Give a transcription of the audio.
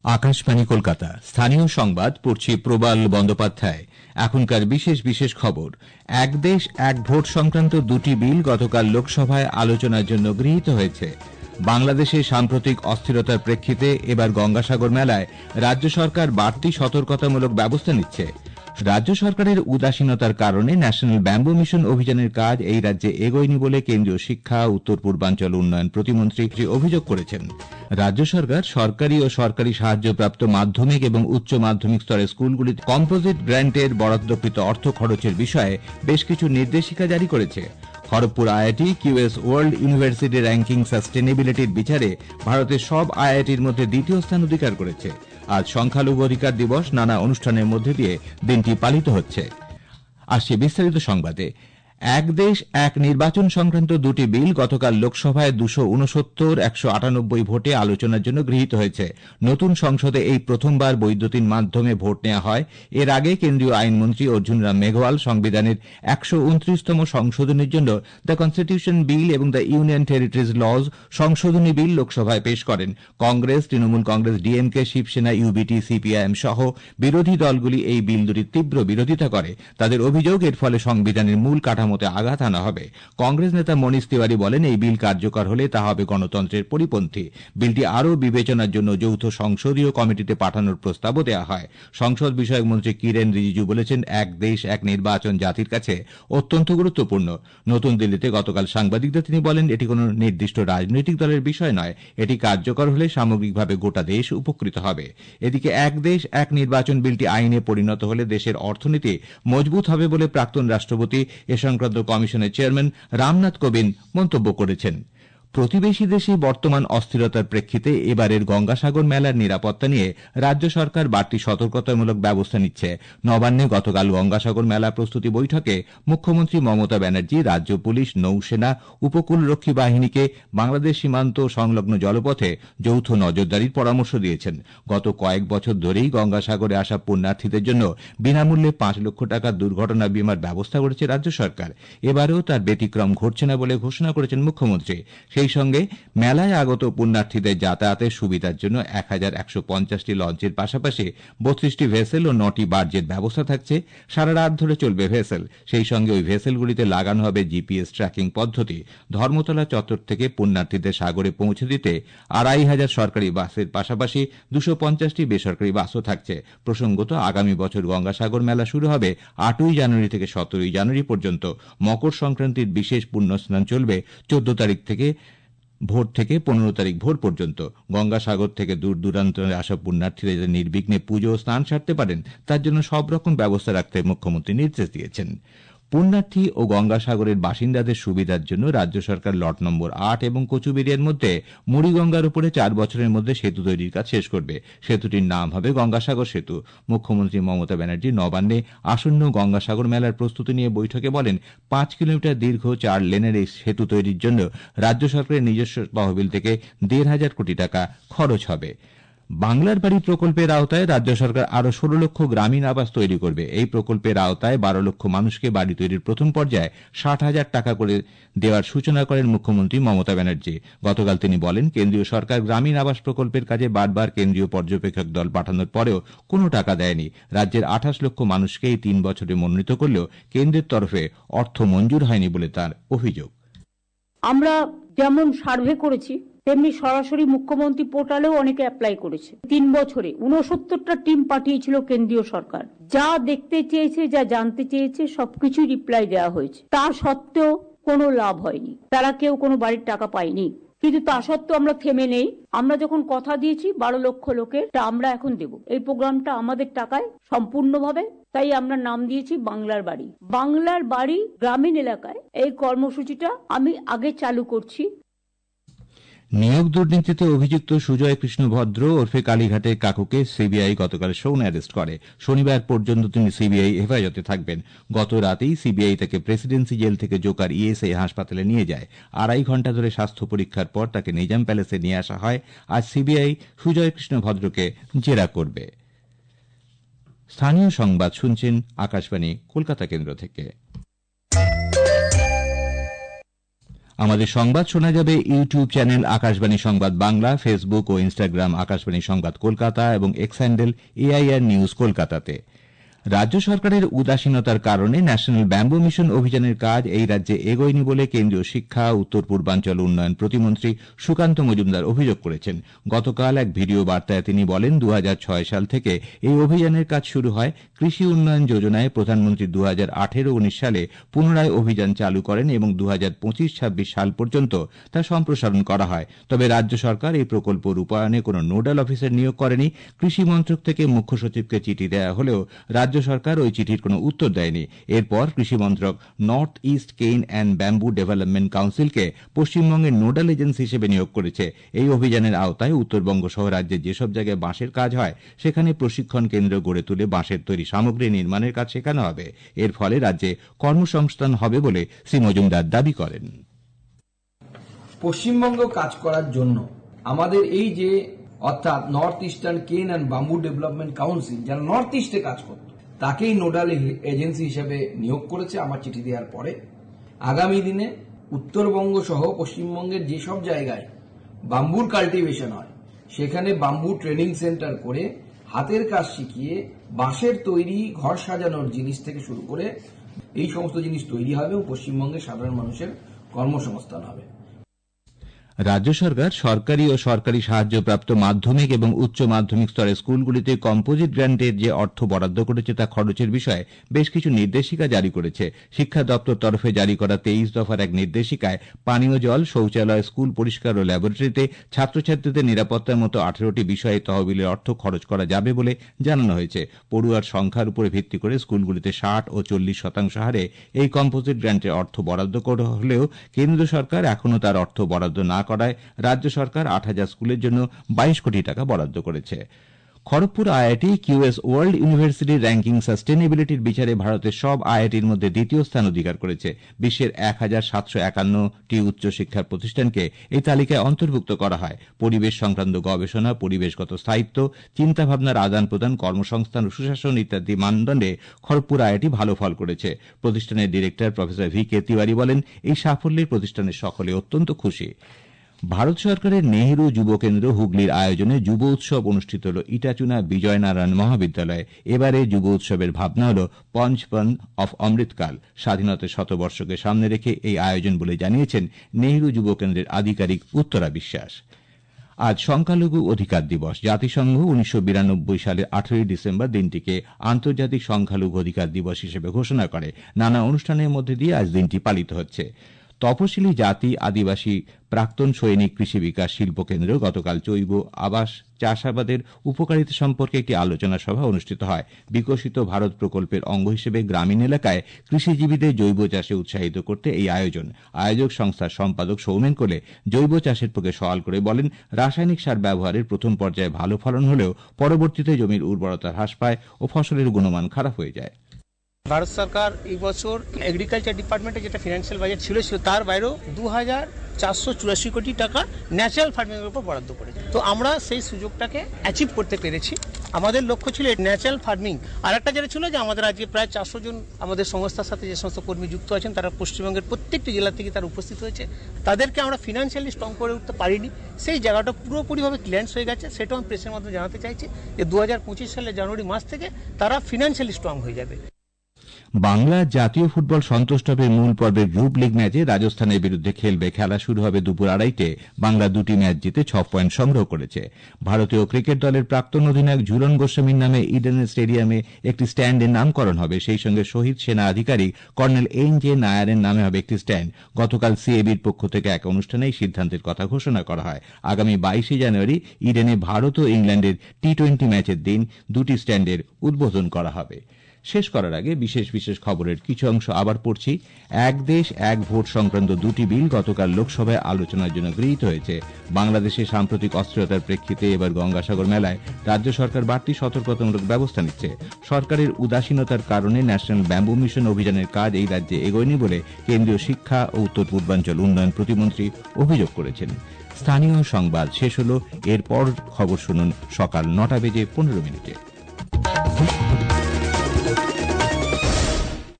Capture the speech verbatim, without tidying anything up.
আকাশবাণী কলকাতা, স্থানীয় সংবাদ পড়ছি প্রবাল বন্দ্যোপাধ্যায়। এখনকার বিশেষ বিশেষ খবর। এক দেশ এক ভোট সংক্রান্ত দুটি বিল গতকাল লোকসভায় আলোচনার জন্য গৃহীত হয়েছে। বাংলাদেশে সাম্প্রতিক অস্থিরতার প্রেক্ষিতে এবার গঙ্গাসাগর মেলায় রাজ্য সরকার বাড়তি সতর্কতামূলক ব্যবস্থা নিচ্ছে। রাজ্য সরকারের উদাসীনতার কারণে ন্যাশনাল ব্যাম্বু মিশন অভিযানের কাজ এই রাজ্যে এগোয়নি বলে কেন্দ্রীয় শিক্ষা উত্তর পূর্বাঞ্চল উন্নয়ন প্রতিমন্ত্রী অভিযোগ করেছেন। রাজ্য সরকার সরকারি ও সরকারি সাহায্যপ্রাপ্ত মাধ্যমিক এবং উচ্চ মাধ্যমিক স্তরের স্কুলগুলিতে কম্পোজিট গ্র্যান্টের বরাদ্দকৃত অর্থ খরচের বিষয়ে বেশ কিছু নির্দেশিকা জারি করেছে। Kharagpur IIT QS world university ranking সাস্টেনেবিলিটির বিচারে ভারতের সব আইআইটির মধ্যে দ্বিতীয় স্থান অধিকার করেছে। আজ সংখ্যালঘু অধিকার দিবস, নানা অনুষ্ঠানের মধ্যে দিয়ে দিনটি পালিত হচ্ছে। আসছে বিস্তারিত সংবাদে। এক দেশ এক নির্বাচন সংক্রান্ত দুটি বিল গতকাল লোকসভায় দুশো উনসত্তর একশো আটানব্বই ভোটে আলোচনার জন্য গৃহীত হয়েছে। নতুন সংসদে এই প্রথমবার বৈদ্যুতিন মাধ্যমে ভোট নেওয়া হয়। এর আগে কেন্দ্রীয় আইনমন্ত্রী অর্জুন রাম মেঘওয়াল সংবিধানের একশো উনত্রিশতম সংশোধনীর জন্য দ্য কনস্টিটিউশন বিল এবং দ্য ইউনিয়ন টেরিটরিজ লজ সংশোধনী বিল লোকসভায় পেশ করেন। Congress, Trinamool Congress, DMK, Shivsena, UBT, CPIM সহ বিরোধী দলগুলি এই বিল দুটির তীব্র বিরোধিতা করে। তাদের অভিযোগ, এর ফলে সংবিধানের মূল কাঠামো আঘাত আনা হবে। কংগ্রেস নেতা মনীষ তিওয়ারি বলেন, এই বিল কার্যকর হলে তা হবে গণতন্ত্রের পরিপন্থী। বিলটি আরও বিবেচনার জন্য যৌথ সংসদীয় কমিটিতে পাঠানোর প্রস্তাবও দেওয়া হয়। সংসদ বিষয়ক মন্ত্রী কিরেন রিজিজু বলেছেন, এক দেশ এক নির্বাচন জাতির কাছে অত্যন্ত গুরুত্বপূর্ণ। নতুন দিল্লিতে গতকাল সাংবাদিকদের তিনি বলেন, এটি কোনো নির্দিষ্ট রাজনৈতিক দলের বিষয় নয়। এটি কার্যকর হলে সামগ্রিকভাবে গোটা দেশ উপকৃত হবে। এদিকে এক দেশ এক নির্বাচন বিলটি আইনে পরিণত হলে দেশের অর্থনীতি মজবুত হবে বলে প্রাক্তন রাষ্ট্রপতি এ সংক্রান্ত কমিশনের চেয়ারম্যান রামনাথ কোবিন্দ মন্তব্য করেছেন। প্রতিবেশী দেশে বর্তমান অস্থিরতার প্রেক্ষিতে এবারের গঙ্গাসাগর মেলার নিরাপত্তা নিয়ে রাজ্য সরকার বাড়তি সতর্কতামূলক ব্যবস্থা নিচ্ছে। নবান্নে গতকাল গঙ্গাসাগর মেলা প্রস্তুতি বৈঠকে মুখ্যমন্ত্রী মমতা ব্যানার্জি রাজ্য পুলিশ, নৌসেনা, উপকূলরক্ষী বাহিনীকে বাংলাদেশ সীমান্ত সংলগ্ন জলপথে যৌথ নজরদারির পরামর্শ দিয়েছেন। গত কয়েক বছর ধরেই গঙ্গাসাগরে আসা পুণ্যার্থীদের জন্য বিনামূল্যে পাঁচ লক্ষ টাকার দুর্ঘটনা বীমার ব্যবস্থা করেছে রাজ্য সরকার। এবারেও তার ব্যতিক্রম ঘটছে না বলে ঘোষণা করেছেন মুখ্যমন্ত্রী। সেই সঙ্গে মেলায় আগত পুণ্যার্থীদের যাতায়াতের সুবিধার জন্য এক হাজার একশো পঞ্চাশটি লঞ্চের পাশাপাশি বত্রিশটি ভেসেল ও নটি বার্জের ব্যবস্থা থাকছে। সারা রাত ধরে চলবে ভেসেল। সেই সঙ্গে ওই ভেসেলগুলিতে লাগানো হবে জিপিএস ট্র্যাকিং পদ্ধতি। ধর্মতলা চত্বর থেকে পুণ্যার্থীদের সাগরে পৌঁছে দিতে আড়াই হাজার সরকারি বাসের পাশাপাশি দুশো পঞ্চাশটি বেসরকারি বাসও থাকছে। প্রসঙ্গত, আগামী বছর গঙ্গাসাগর মেলা শুরু হবে আটই জানুয়ারি থেকে সতেরোই জানুয়ারি পর্যন্ত। মকর সংক্রান্তির বিশেষ পুণ্যস্নান চলবে চোদ্দ তারিখ থেকে ভোর থেকে পনেরো তারিখ ভোর পর্যন্ত। গঙ্গাসাগর থেকে দূর দূরান্ত আসা পুণ্যার্থীরা যাতে নির্বিঘ্নে পুজো ও স্নান সারতে পারেন, তার জন্য সব রকম ব্যবস্থা রাখতে মুখ্যমন্ত্রী নির্দেশ দিয়েছেন। পুণ্যার্থী ও গঙ্গাসাগরের বাসিন্দাদের সুবিধার জন্য রাজ্য সরকার লট নম্বর আট এবং কচুবেড়িয়ার মধ্যে মুড়িগঙ্গার উপরে চার বছরের মধ্যে সেতু তৈরির কাজ শেষ করবে। সেতুটির নাম হবে গঙ্গাসাগর সেতু। মুখ্যমন্ত্রী মমতা ব্যানার্জি নবান্নে আসন্ন গঙ্গাসাগর মেলার প্রস্তুতি নিয়ে বৈঠকে বলেন, পাঁচ কিলোমিটার দীর্ঘ চার লেনের এই সেতু তৈরির জন্য রাজ্য সরকারের নিজস্ব তহবিল থেকে দেড় হাজার কোটি টাকা খরচ হবে। বাংলার বাড়ি প্রকল্পের আওতায় রাজ্য সরকার আরো ষোলো লক্ষ গ্রামীণ আবাস তৈরি করবে। এই প্রকল্পের আওতায় বারো লক্ষ মানুষকে বাড়ি তৈরির প্রথম পর্যায়ে ষাট হাজার টাকা করে দেওয়ার সূচনা করেন মুখ্যমন্ত্রী মমতা ব্যানার্জি। গতকাল তিনি বলেন, কেন্দ্রীয় সরকার গ্রামীণ আবাস প্রকল্পের কাজে বারবার কেন্দ্রীয় পর্যবেক্ষক দল পাঠানোর পরেও কোনো টাকা দেয়নি। রাজ্যের আঠাশ লক্ষ মানুষকে এই তিন বছরে মনোনীত করলেও কেন্দ্রের তরফে অর্থ মঞ্জুর হয়নি বলে তার অভিযোগ। আমরা যেমন সার্ভে করেছি, তেমনি সরাসরি মুখ্যমন্ত্রী পোর্টালেও অনেকে অ্যাপ্লাই করেছে। তিন বছরে উনসত্তরটা টিম পাঠিয়েছিল কেন্দ্রীয় সরকার। যা দেখতে চেয়েছে, যা জানতে চেয়েছে, সবকিছু রিপ্লাই দেওয়া হয়েছে। তা সত্ত্বেও কোনো লাভ হয়নি, তারা কেউ কোনো বাড়ির টাকা পায়নি। কিন্তু তা সত্ত্বেও আমরা থেমে নেই। আমরা যখন কথা দিয়েছি বারো লক্ষ লোকের আমরা এখন দেব, এই প্রোগ্রামটা আমাদের টাকায় সম্পূর্ণভাবে, তাই আমরা নাম দিয়েছি বাংলার বাড়ি। বাংলার বাড়ি গ্রামীণ এলাকায় এই কর্মসূচিটা আমি আগে চালু করছি। নিয়োগ দুর্নীতিতে অভিযুক্ত সুজয় কৃষ্ণ ভদ্র ওরফে কালীঘাটের কাকুকে সিবিআই গতকাল সৌন অ্যারেস্ট করে। শনিবার পর্যন্ত তিনি সিবিআই হেফাজতে থাকবেন। গত রাতেই সিবিআই তাকে প্রেসিডেন্সি জেল থেকে জোকার ইএসআই হাসপাতালে নিয়ে যায়। আড়াই ঘণ্টা ধরে স্বাস্থ্য পরীক্ষার পর তাকে নিজাম প্যালেসে নিয়ে আসা হয়। আজ সিবিআই সুজয় কৃষ্ণ ভদ্রকে জেরা করবে। স্থানীয় সংবাদ শুনছেন আকাশবাণী কলকাতা কেন্দ্র থেকে। আমাদের সংবাদ শোনা যাবে YouTube channel Akashvani Sangbad Bangla, Facebook ও ইনস্টাগ্রাম আকাশবাণী সংবাদ কলকাতা এবং এক্স হ্যান্ডেল এআইআর নিউজ কলকাতাতে। রাজ্য সরকারের উদাসীনতার কারণে ন্যাশনাল ব্যাম্বু মিশন অভিযানের কাজ এই রাজ্যে এগোয়নি বলে কেন্দ্রীয় শিক্ষা উত্তর পূর্বাঞ্চল উন্নয়ন প্রতিমন্ত্রী সুকান্ত মজুমদার অভিযোগ করেছেন। গতকাল এক ভিডিও বার্তায় তিনি বলেন, দু হাজার ছয় সাল থেকে এই অভিযানের কাজ শুরু হয়। কৃষি উন্নয়ন যোজনায় প্রধানমন্ত্রী দু হাজার আঠেরো উনিশ সালে পুনরায় অভিযান চালু করেন এবং দু হাজার পঁচিশ ছাব্বিশ সাল পর্যন্ত তা সম্প্রসারণ করা হয়। তবে রাজ্য সরকার এই প্রকল্প রূপায়ণে কোনো নোডাল অফিসার নিয়োগ করেনি। কৃষি মন্ত্রক থেকে মুখ্য সচিবকে চিঠি দেওয়া হলেও রাজ্য সরকার ওই চিঠির কোনো উত্তর দেয়নি। এরপর কৃষি মন্ত্রক North East cane and bamboo development কাউন্সিলকে পশ্চিমবঙ্গের নোডাল এজেন্সি হিসেবে নিয়োগ করেছে। এই অভিযানের আওতায় উত্তরবঙ্গ সহ রাজ্যের যেসব জায়গায় বাঁশের কাজ হয় সেখানে প্রশিক্ষণ কেন্দ্র গড়ে তুলে বাঁশের তৈরি সামগ্রী নির্মাণের কাজ শেখানো হবে। এর ফলে রাজ্যে কর্মসংস্থান হবে বলে শ্রী মজুমদার দাবি করেন। পশ্চিমবঙ্গ কাজ করার জন্য আমাদের এই যে অর্থাৎ North Eastern cane and bamboo development council, যারা নর্থ ইস্টে কাজ করত, তাকেই নোডাল এজেন্সি হিসেবে নিয়োগ করেছে আমার চিঠি দেওয়ার পরে। আগামী দিনে উত্তরবঙ্গ সহ পশ্চিমবঙ্গের যেসব জায়গায় বাম্বুর কাল্টিভেশন হয় সেখানে বাম্বু ট্রেনিং সেন্টার করে হাতের কাজ শিখিয়ে বাঁশের তৈরি ঘর সাজানোর জিনিস থেকে শুরু করে এই সমস্ত জিনিস তৈরি হবে এবং পশ্চিমবঙ্গের সাধারণ মানুষের কর্মসংস্থান হবে। রাজ্য সরকার সরকারি ও সরকারি সাহায্যপ্রাপ্ত মাধ্যমিক এবং উচ্চ মাধ্যমিক স্তরের স্কুলগুলিতে কম্পোজিট গ্র্যান্টের যে অর্থ বরাদ্দ করেছে তা খরচের বিষয়ে বেশ কিছু নির্দেশিকা জারি করেছে। শিক্ষা দপ্তর তরফে জারি করা তেইশ দফার এক নির্দেশিকায় পানীয় জল, শৌচালয়, স্কুল পরিষ্কার ও ল্যাবরেটরিতে ছাত্রছাত্রীদের নিরাপত্তার মতো আঠারোটি বিষয়ে তহবিলের অর্থ খরচ করা যাবে বলে জানানো হয়েছে। পড়ুয়ার সংখ্যার উপরে ভিত্তি করে স্কুলগুলিতে ষাট ও চল্লিশ শতাংশ হারে এই কম্পোজিট গ্র্যান্টের অর্থ বরাদ্দ করা হলেও কেন্দ্র সরকার এখনও তার অর্থ বরাদ্দ না করায় রাজ্য সরকার আট হাজার স্কুলের জন্য বাইশ কোটি টাকা বরাদ্দ করেছে। খড়গপুর আইআইটি কিউএস ওয়ার্ল্ড ইউনিভার্সিটির র্যাঙ্কিং সাস্টেনেবিলিটির বিচারে ভারতের সব আইআইটির মধ্যে দ্বিতীয় স্থান অধিকার করেছে। বিশ্বের এক হাজার সাতশো একান্নটি উচ্চশিক্ষার প্রতিষ্ঠানকে এই তালিকায় অন্তর্ভুক্ত করা হয়। পরিবেশ সংক্রান্ত গবেষণা, পরিবেশগত স্থায়িত্ব, চিন্তাভাবনার আদান প্রদান, কর্মসংস্থান ও সুশাসন ইত্যাদি মানদণ্ডে খড়গপুর আইআইটি ভালো ফল করেছে। প্রতিষ্ঠানের director professor V K Tiwari বলেন, এই সাফল্যে প্রতিষ্ঠানের সকলে অত্যন্ত খুশি। ভারত সরকারের নেহেরু যুব কেন্দ্র হুগলির আয়োজনে যুব উৎসব অনুষ্ঠিত হল ইটাচুনা বিজয়নারায়ণ মহাবিদ্যালয়ে। এবারে যুব উৎসবের ভাবনা হল পঞ্চপন অফ অমৃতকাল। স্বাধীনতার শতবর্ষকে সামনে রেখে এই আয়োজন বলে জানিয়েছেন নেহেরু যুব কেন্দ্রের আধিকারিক উত্তরা বিশ্বাস। আজ সংখ্যালঘু অধিকার দিবস। জাতিসংঘ উনিশশো বিরানব্বই সালের আঠেরোই ডিসেম্বর দিনটিকে আন্তর্জাতিক সংখ্যালঘু অধিকার দিবস হিসেবে ঘোষণা করে। নানা অনুষ্ঠানের মধ্যে দিয়ে আজ দিনটি পালিত হচ্ছে। তপশিলি জাতি, আদিবাসী, প্রাক্তন সৈনিক কৃষি বিকাশ শিল্প কেন্দ্র গতকাল জৈব আবাস চাষাবাদের উপকারিতা সম্পর্কে একটি আলোচনা সভা অনুষ্ঠিত হয়। বিকশিত ভারত প্রকল্পের অঙ্গ হিসেবে গ্রামীণ এলাকায় কৃষিজীবীদের জৈব চাষে উৎসাহিত করতে এই আয়োজন। আয়োজক সংস্থার সম্পাদক সৌমেন কোলে জৈব চাষের পক্ষে সওয়াল করে বলেন, রাসায়নিক সার ব্যবহারের প্রথম পর্যায়ে ভালো ফলন হলেও পরবর্তীতে জমির উর্বরতা হ্রাস পায় ও ফসলের গুণমান খারাপ হয়ে যায়। ভারত সরকার এই বছর এগ্রিকালচার ডিপার্টমেন্টে যেটা ফিনান্সিয়াল বাজেট ছিল তার বাইরেও দু হাজার চারশো চুরাশি কোটি টাকা ন্যাচারাল ফার্মিং এর উপর বরাদ্দ করেছে। তো আমরা সেই সুযোগটাকে অ্যাচিভ করতে পেরেছি। আমাদের লক্ষ্য ছিল ন্যাচারাল ফার্মিং। আর একটা যেটা ছিল যে আমাদের আজকে প্রায় চারশো জন আমাদের সংস্থার সাথে যে সমস্ত কর্মী যুক্ত আছেন তারা পশ্চিমবঙ্গের প্রত্যেকটি জেলা থেকে তারা উপস্থিত হয়েছে। তাদেরকে আমরা ফিনান্সিয়ালি স্ট্রং করে উঠতে পারিনি। সেই জায়গাটা পুরোপুরিভাবে ক্লিয়ারেন্স হয়ে গেছে। সেটাও আমি প্রেসের মাধ্যমে জানাতে চাইছি যে দু হাজার পঁচিশ সালের জানুয়ারি মাস থেকে তারা ফিনান্সিয়ালি স্ট্রং হয়ে যাবে। বাংলা জাতীয় ফুটবল সন্তোষ ট্রফির মূল পর্বের গ্রুপ লিগ ম্যাচে রাজস্থানের বিরুদ্ধে খেলবে। খেলা শুরু হবে দুপুর আড়াইটে। বাংলা দুটি ম্যাচ জিতে ছ পয়েন্ট সংগ্রহ করেছে। ভারতীয় ক্রিকেট দলের প্রাক্তন অধিনায়ক ঝুলন গোস্বামীর নামে ইডেনের স্টেডিয়ামে একটি স্ট্যান্ডের নামকরণ হবে। সেই সঙ্গে শহীদ সেনা আধিকারিক কর্নেল এন জে নায়ারের নামে হবে একটি স্ট্যান্ড। গতকাল সিএবির পক্ষ থেকে এক অনুষ্ঠানে এই সিদ্ধান্তের কথা ঘোষণা করা হয়। আগামী বাইশে জানুয়ারি ইডেনে ভারত ও ইংল্যান্ডের টি টোয়েন্টি ম্যাচের দিন দুটি স্ট্যান্ডের উদ্বোধন করা হবে। শেষ করার আগে বিশেষ বিশেষ খবরের কিছু অংশ আবার পড়ছি। এক দেশ এক ভোট সংক্রান্ত দুটি বিল গতকাল লোকসভায় আলোচনার জন্য গৃহীত হয়েছে। বাংলাদেশে সাম্প্রতিক অস্থিরতার প্রেক্ষিতে এবার গঙ্গাসাগর মেলায় রাজ্য সরকার বাড়তি সতর্কতামূলক ব্যবস্থা নিচ্ছে। সরকারের উদাসীনতার কারণে ন্যাশনাল ব্যাম্বু মিশন অভিযানের কাজ এই রাজ্যে এগোয়নি বলে কেন্দ্রীয় শিক্ষা ও উত্তর পূর্বাঞ্চল উন্নয়ন প্রতিমন্ত্রী অভিযোগ করেছেন। স্থানীয় সংবাদ শেষ হল। এরপর খবর শুনুন সকাল নটা বেজে পনেরো মিনিটে।